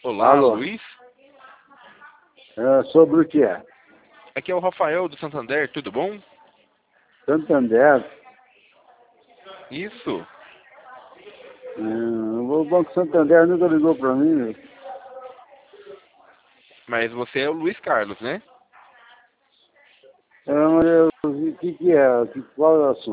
Olá, Alô? Luiz. Sobre o que é? Aqui é o Rafael do Santander, tudo bom? Santander. Isso. O Banco Santander nunca ligou para mim. Mas você é o Luiz Carlos, né? O que é? Qual é o assunto?